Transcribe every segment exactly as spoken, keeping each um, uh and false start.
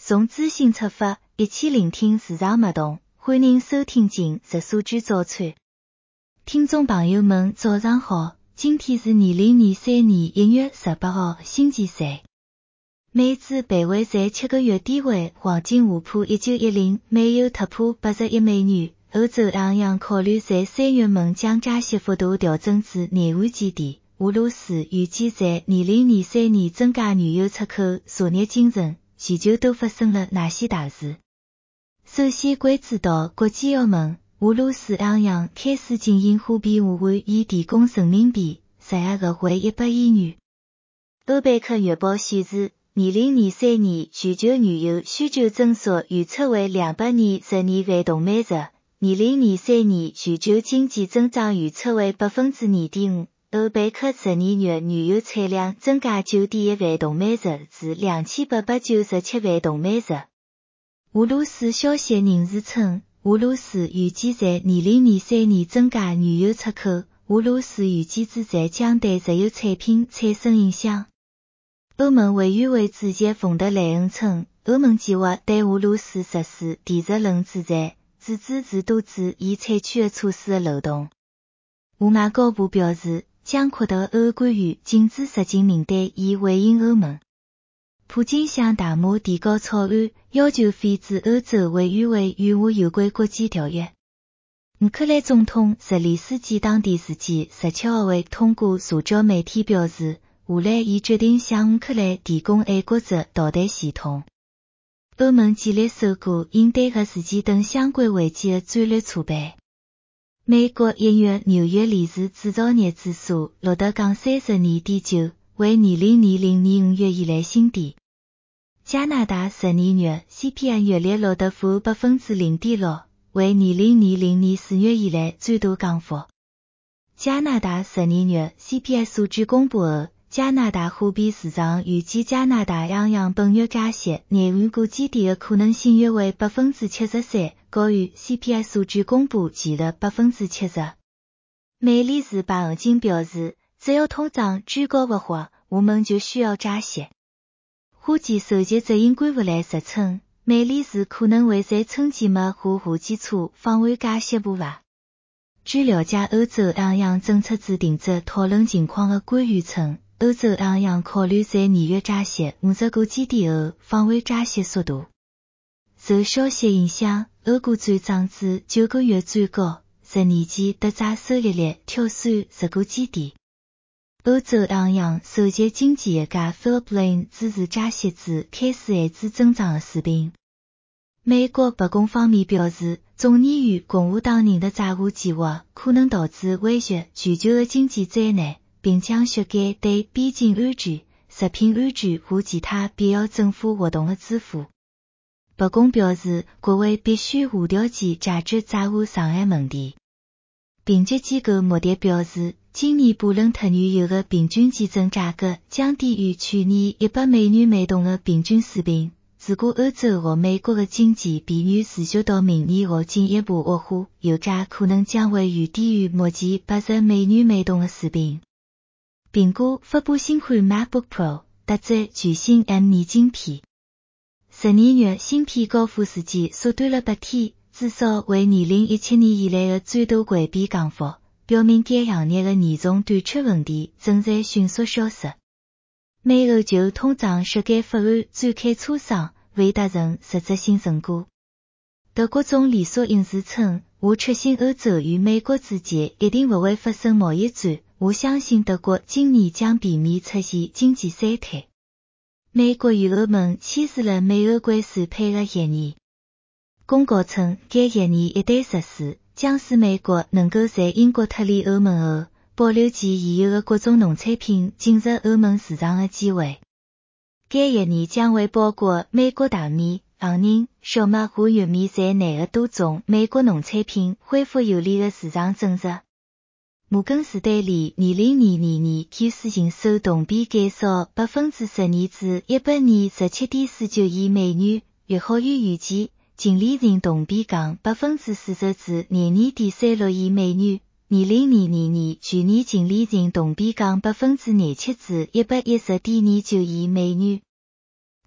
从资讯出发，一起聆听市场脉动，欢迎收听今日数据早餐。听众朋友们早上好，今天是二零二三年一月十八号星期三。美指徘徊在七个月低位，黄金下破一九一零，美油突破八十一美元。欧洲央行考虑在三月份将加息幅度调整至廿五基点。俄罗斯预计在二零二三年增加原油出口。昨日清晨，全球都发生了哪些大事？首先关注到国际澳门，俄罗斯央行开始进行货币互换，以提供人民币，十二个汇一百亿元。欧贝克月报显示，二零二三年全球原油需求增速预测为两百二十二万桶每日，二零二三年全球经济增长预测为百分之二点五。欧贝克十二月原油产量增加 九点一万桶每日至两千八百九十七万桶每日。俄罗斯消息人士称，俄罗斯预计在二零二三年增加原油出口。俄罗斯预计制裁将对石油产品产生影响。欧盟委员会主席冯德莱恩称，欧盟计划对俄罗斯实施电磁冷制裁，只支持多指已采取的措施的漏洞。俄外交部表示，将扩大欧官员禁止入境名单，以回应欧盟。普京向大马提交草案，要求废止欧洲委员会与俄有关国际条约。乌克兰总统泽连斯基当地时间十七号晚通过社交媒体表示，乌兰已决定向乌克兰提供爱国者导弹系统。欧盟建立首个应对核事件等相关危机的战略储备。美国一月纽约联市制造业指数录得降三十二点九，为二零二零年五月以来新低。加拿大十二月 C P I 月率录得负百分之零点六，为二零二零年四月以来最大降幅。加拿大十二月 C P I 数据公布后，加拿大货币市场预计加拿大央行本月加息廿五个基点的可能性约为百分之七十三，高于 C P I 数据公布前的百分之七十。美联储白俄金表示，只要通胀居高不下，我们就需要加息。花旗首席执行官弗莱实称，美联储可能会在春季末或夏季初放缓加息步伐。据了解，欧洲央行政策制定者讨论情况的官员称，欧洲央行考虑在二月加息五十个基点后放缓加息速度。受消息影响，欧股转涨至九个月最高，十年期德债收益率跳升十个基点。欧洲央行首席经济学家 Philip Lane 支持加息至开始限制增长的水平。美国白宫方面表示，众议院共和党人的债务计划可能导致威胁全球的经济灾难，并将削减对边境安全、食品安全和其他必要政府活动的支付。白宫表示，国会必须无条件解决债务偿还问题。评级机构穆迪表示，今年布伦特原油的平均基准价格将低于去年一百美元每桶的平均水平。如果欧洲和美国的经济必须持续到明年或进一步恶化，油价可能将会远低于目前八十美元每桶的水平。苹果发布新款 MacBook Pro， 搭载全新 M 二晶片。十二月芯片交付时间缩短了八天，至少为二零一七年以来的最大季比降幅，表明该行业的严重短缺问题正在迅速消失。美欧就通胀削减法案展开磋商，未达成实质性成果。德国总理索因斯称，我确信欧洲与美国之间一定不会发生贸易战，我相信德国今年将避免出现经济衰退。美国与欧盟签署了美欧关税配额协议。公告称，该协议一旦实施，将使美国能够在英国脱离欧盟后，保留其现有的各种农产品进入欧盟市场的机会。该协议将会包括美国大米、杏仁、小麦和玉米在内的多种美国农产品恢复有利的市场准入。摩根士丹利二零二二年开始营收同比减少百分之十二至一百二十七点四九亿美元，略好于预期。净利润同比降百分之四十至廿二点三六亿美元。二零二二年全年净利润同比降百分之廿七至一百一十点二九亿美元。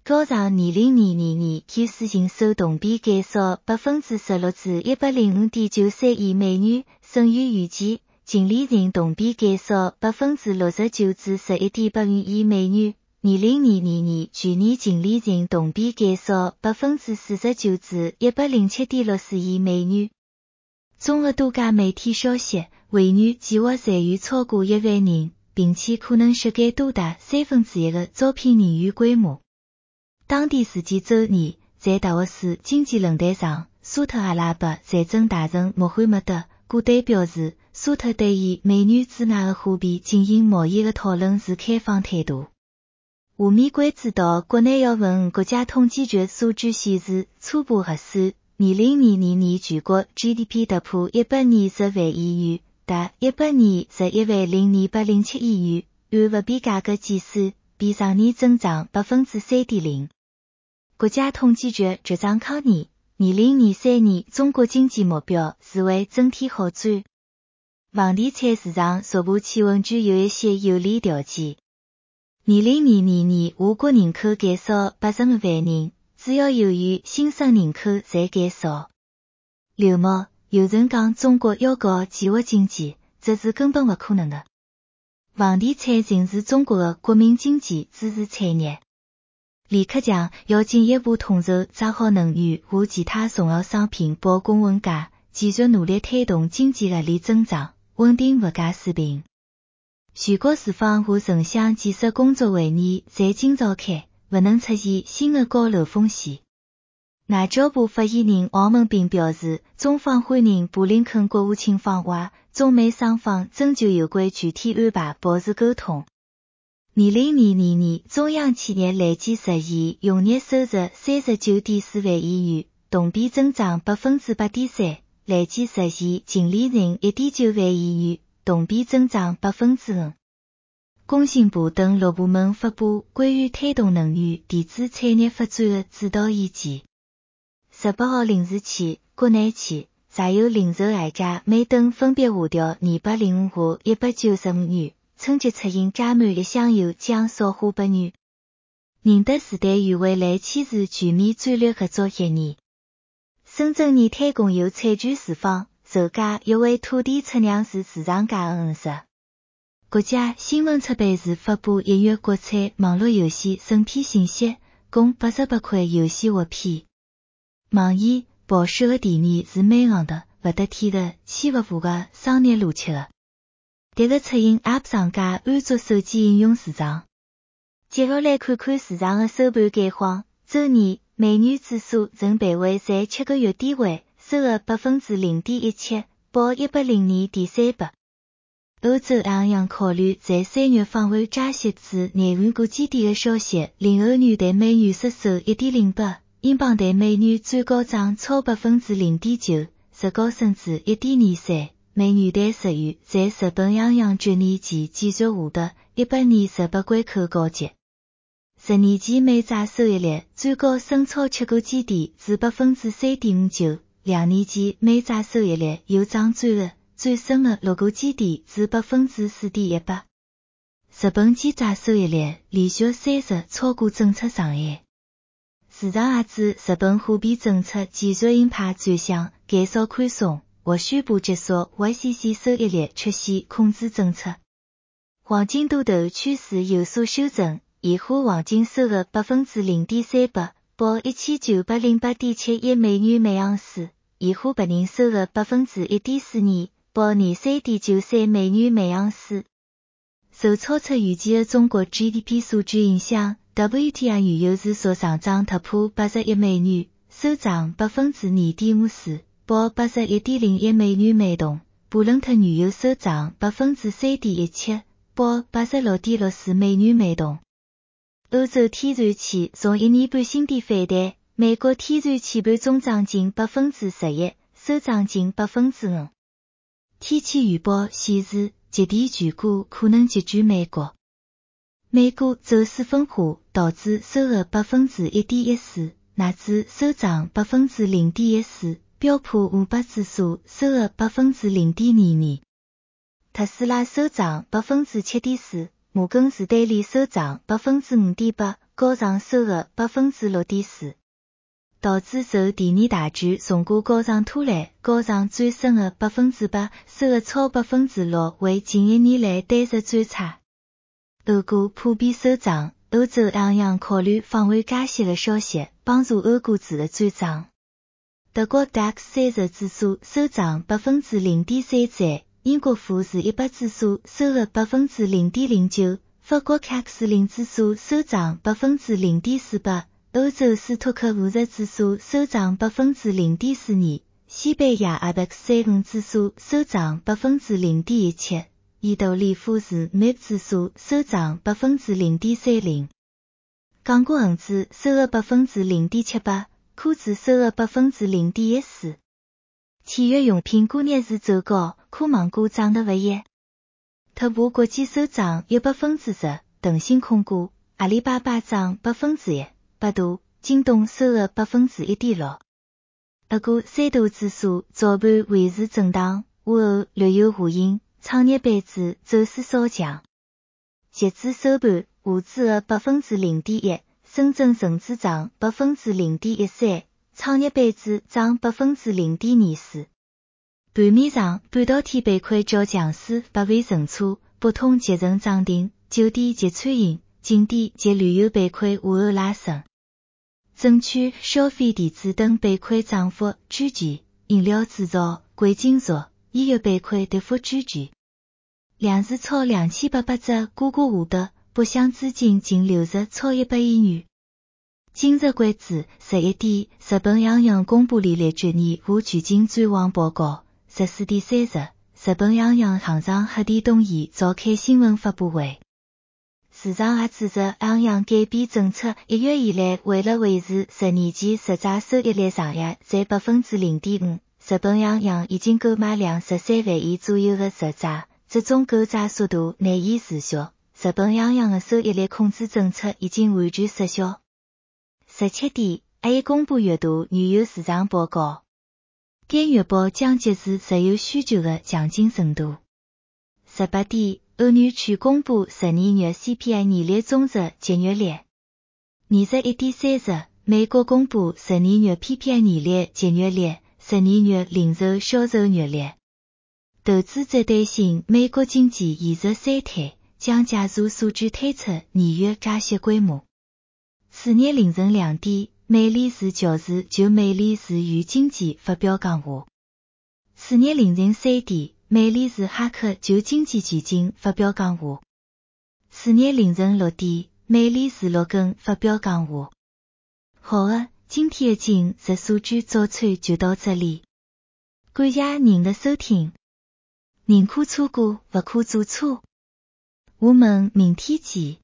早上二零二二年开始营收同比减少百分之十六至一百零五点九三亿美元，胜于预期。净利润同比减少百分之六十九至十一点八五亿美元。二零二二年去年净利润同比减少百分之四十九至一百零七点六四亿美元。综合多家媒体消息，微软计划裁员超过一万人，并且可能削减多达三分之一的招聘人员规模。当地时间周二，在达沃斯经济论坛上，沙特阿拉伯财政大臣穆罕默德·古代表示，沙特对于美元之外的货币进行贸易的讨论持开放态度。下面关注到国内要闻，国家统计局数据显示，初步核算，二零二二年全国 G D P 突破一百二十万亿元，达一百二十一万零二百零七亿元，按不变价格计算，比上年增长百分之三点零。国家统计局局长康年，二零二三年中国经济目标是为整体好转。房地产市场逐步企稳具有一些有利条件。二零二二年我国人口减少八十五万人，主要由于新生人口在减少。刘茂、有人讲中国要搞计划经济，这是根本不可能的。房地产仍是中国的国民经济支柱产业。李克强要进一步统筹抓好能源和其他重要商品保供稳价，继续努力推动经济合理增长，稳定物价水平。全国住房和城乡建设工作会议在今召开，不能出现新的高楼风险。外交部发言人王文斌表示，中方欢迎布林肯国务卿访华，中美双方针就有关具体安排保持沟通。二零二二年中央企业累计实现营业收入三十九点四万亿元，同比增长百分之八点三，累计实现净利润一点九万亿元，同比增长百分之五。工信部等六部门发布关于推动能源电子产业发展的指导意见。十八号零时起，国内企、柴油零售业价每吨分别下调二百零五和一百九十五元。春节出行加满一箱油将少花百元。宁德时代与未来签署全面战略合作协议。深圳拟推供有产权住房，售价约为土地测量师市场价的五十。国家新闻出版社发布一月国产网络游戏审批信息，共八十八款游戏获批。网易、宝适的电源是蛮昂的，不得天的千不符合商业逻辑的。迭个出行 App 上架安卓手机应用市场。接下来看看市场的收盘概况。周二，美元指数仍徘徊在七个月低位，收了百分之零点一七，报一百零二点三八。欧洲央行考虑在三月放缓加息至廿五个基点的消息，令欧元对美元失守一点零八，英镑对美元转高涨超百分之零点九，日高升至一点二三。美元对日元在日本央行决议前继续下跌，一百年日本关口告急。十年期美债收益率最高升超七个基点至百分之三点五九，两年期美债收益率又涨转了，最升了六个基点至百分之四点一八。日本基债收益率连续三日超过政策上限。市场也指日本货币政策继续鹰派转向减少宽松。或宣布结束 Y C C 收益率曲线控制政策。黄金多头趋势有所修正，现货黄金收入百分之零点三八，报一千九百零八点七一美元每盎司；现货白银收入百分之一点四二，报廿三点九三美元每盎司。受超出预期的中国 G D P 数据影响 ，W T I 原油市所上涨突破八十一美元，收涨百分之二点五四。报八十一点零一美元每桶，布伦特原油收涨百分之三点一七，报八十六点六四美元每桶。欧洲天然气从一年半新低反弹，美国天然气盘中涨近百分之十一，收涨近百分之五。天气预报显示，极地全股可能席卷美国。美股走势分化，道指收入百分之一点一四，纳指收涨百分之零点一四。标普五百指数收入百分之零点二二，特斯拉收涨百分之七点四，摩根士丹利收涨百分之五点八， 高上收入 百分之六点四， 导致受第二大战从价高涨拖累，高上转升的 百分之八， 收入超 百分之六， 为近一年来单日最差。欧股普遍收涨，欧洲央行考虑放缓加息的消息，帮助欧股指的转涨。德国 D A X 三十指数收涨 百分之零点三三， 英国富时一百指数收入 百分之零点零九， 法国 C A C 四十指数收涨 百分之零点四八， 欧洲斯托克五十指数收涨 百分之零点四二， 西班牙 I B E X 三十指数收涨 百分之零点一七， 意大利富时 M I P 指数收涨 百分之零点三零， 港股恒指收入 百分之零点七八，科指收入 百分之零点一四， 体育用品股逆势走高，科网股涨得不一。特步国际收涨约 百分之十， 腾讯控股、阿里巴巴涨 百分之一， 百度、京东收入 百分之一点六。不过三大指数早盘维持震荡，午后略有回应，创业板指走势稍强。截至收盘，沪指的 百分之零点一，深圳成指涨 百分之零点一三， 创业板指涨 百分之零点二四。盘面上，半导体板块较强势，百威存储、博通集成涨停，酒店及餐饮、景点及旅游板块午后拉升。证券、消费电子等板块涨幅居前，饮料制造、贵金属、医药板块跌幅居前。两市超两千八百只股价下跌，北向资金净流入超一百亿元。今日关注十一点，日本央行公布利率决议和全景展望报告。十四点三十，日本央行行长黑田东彦召开新闻发布会。市场也指出，央行改变政策一月以来，为了维持十年期实债收益率上限在 百分之零点五， 日本央行已经购买两十三万亿左右的实债，这种购债速度难以持续。日本央行的收益率控制政策已经完全失效。十七点，还已公布月度原油市场报告。该月报将揭示石油需求的强劲程度。十八点，欧元区公布十二月 C P I 年率终值节约率。二十一点三十，美国公布十二月 P P I 年率节约率，十二月零售销售月率。投资者担心美国经济延续衰退，将加速数据推测年月加息规模。次日凌晨两点，美联储教授就美联储与经济发表讲话。次日凌晨三点，美联储哈克就经济前景发表讲话。次日凌晨六点，美联储罗根发表讲话。好的，今天的今日数据早餐就到这里。感谢您的收听。宁可错过，不可做错。我们明天见。